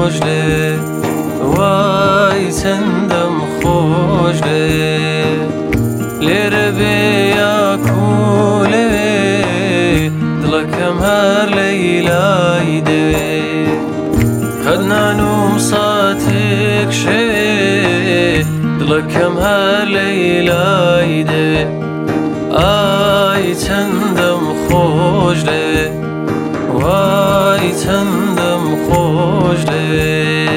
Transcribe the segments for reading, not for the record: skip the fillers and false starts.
خۆش لێ وای چەندەم خۆش لێ لێرە بێ یاکوو لەوێ دڵەکەم هەر لەیلای دەوێ قەت نانوم ساتێک شەوێ دڵەکەم هەر لەیلای دەوێ ئای چەندەم خۆش لەوێ وای چەندەم خۆش لەوێ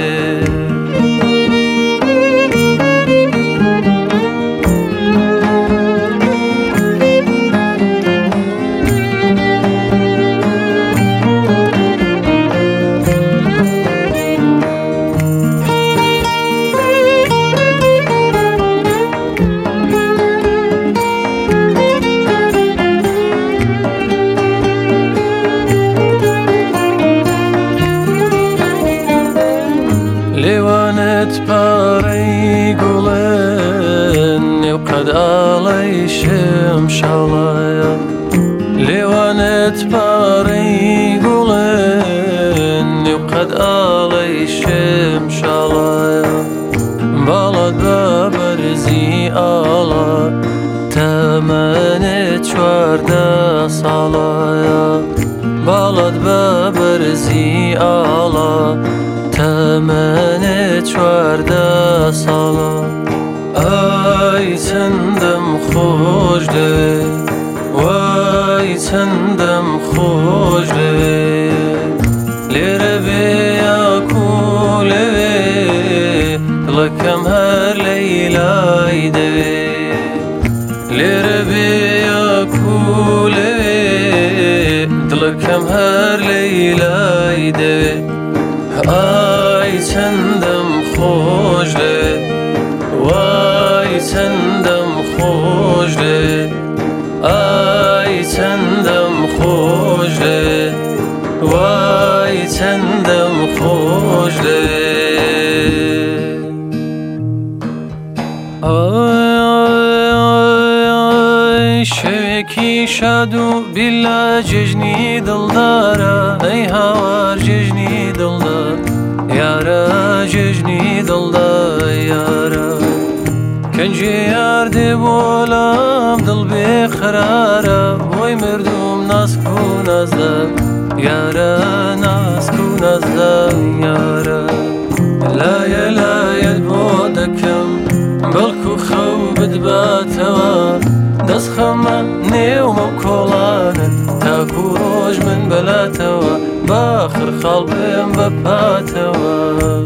لێوانت پارەی گوڵێن نێو قەد ئاڵەی شێم شاڵایە لێوانت پارەی گوڵێن نێو قەد ئاڵەی شێم شاڵایە باڵات بە بەرزی ئاڵە تەمەنێت چواردە ساڵایە باڵات بە بەرزی ئاڵە تەمەنێت چواردە ساڵە ئای چەندەم خۆش لەوێ وای چەندەم خۆش لەوێ لێرە بێ یاکوو لەوێ دڵەکەم هەر لەیلای دەوێ لێرە بێ یاکوو لەوێ دڵەکەم هەر لەیلای دەوێ ئای چەندەم خۆش لێ وای چەندەم خۆش لێ ئای چەندەم خۆش لێ وای چەندەم خۆش لێ شەوێکی شاد و بیلا جژنی دڵدارە ئەی هاوار جژنی دڵدار یارە جژنی دڵدار یارە کەنجێ یار دێ بۆلام دڵ بێ قەرارە بۆی مردوم ناسک و نازدە یارە ناسک و نازدە یارە لایە لایەت بۆ دەکەم بەڵکو خەو بدباتەوە دەست خەمە نێومە کۆڵانە تاکو ڕۆژ من بەلاتەوە باخر خاڵ بێم بە پاتەوە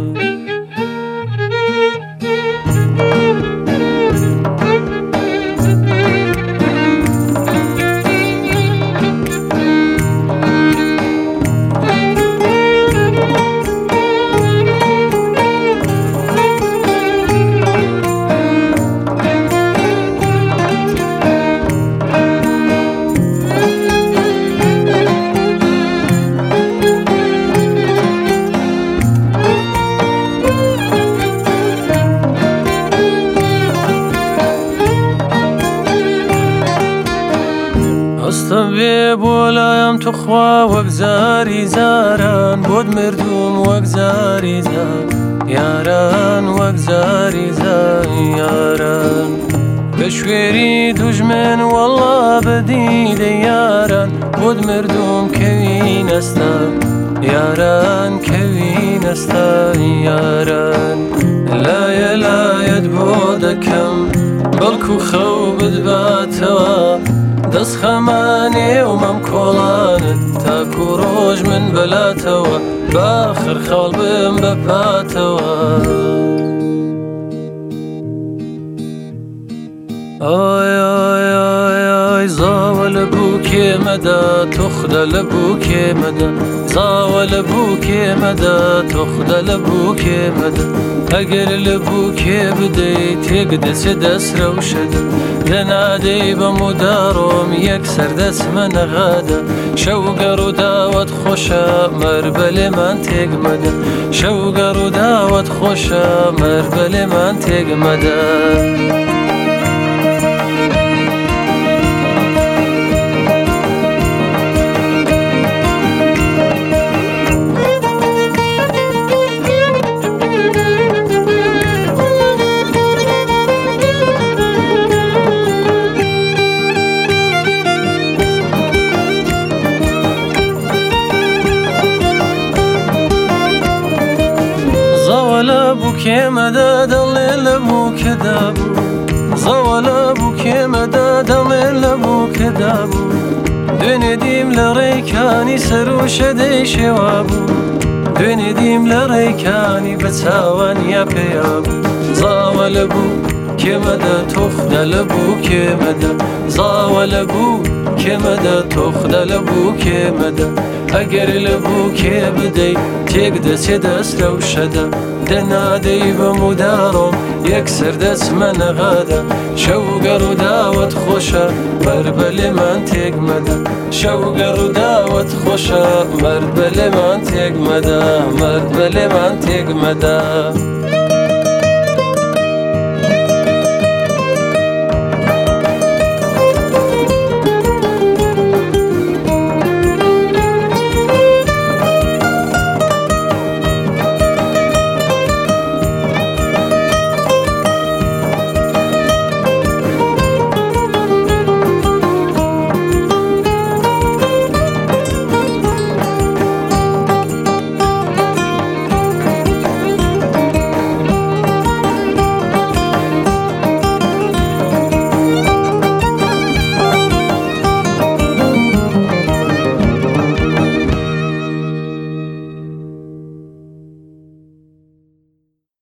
هەستە بێ بۆ لایم توخوا وەک زاری زاران بۆت مردوم وەک زاری زار یاران وەک زاری زار یاران بە شوێری دوژمن وەڵا بەدیدە یاران بۆت مردوم کەوی نەستا یاران کەوی نەستا یاران لایە لایەت بۆ دەکەم بەڵکو خەو بدباتەوە دەست خەمانێ و مەم کۆڵانت تاکو ڕۆژ من بەلاتەوە باخر خەڵ بم بە پاتەوە ئای ئای ئای ئای زاوە لە بووکێمەدا تۆخدە لە بووکێمەدا زاوە لە بووکێمەدا تۆخدە لە بووکێمەدا ئەگەر لە بووکێ بدەیت تێک دەچێ دەسرەوشەدا لەنادەی بەموداڕۆم یەکسەر دەچمە نەغادا شەوگەڕ و داوەت خۆشە مەر بەلێمان تێگمەدا شەوگەڕ و داوەت خۆشە مەر بەلێمان تێگمەدا كێمەدا دڵێ لە بوو کێدا بوو زەوە لە بوو کێمەدا دڵێ لە بوو کێدا بوو دوێنێ دیم لە ڕێکانی سەر و شەدەی شێوا بوو دوێنێ دیم لە ڕێکانی بە چاوانیا پێیا بوو زاوە لە بوو کێمەدا تۆخدە لە بوو کێمەدا زاوە لە بوو کێمەدا تۆخدە لە بوو کێمەدا ئەگەر لە بوو کێ بدەی تێک دەچێ دەست لەو شەدا دەنادەی بەموداڕۆم یەکسەر دەچمە نەغادا شەوگەڕ و داوەت خۆشە مەرد بە لێمان تێک مەدە شەوگەڕ و داوەت خۆشە مەرد بە لێمان تێک مەدە مەرد بە لێمان تێک مەدە